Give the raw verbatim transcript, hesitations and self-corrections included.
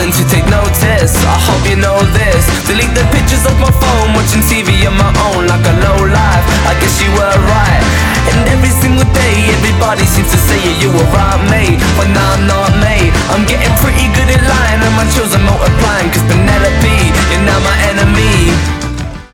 one to take notice. I hope you know this. Delete the pictures of my phone, watching T V on my own like a low life. I guess you were right. And every single day, everybody seems to say yeah, you were right, mate. But nah, I'm not, mate. I'm getting pretty good at lying, and my chills are multiplying.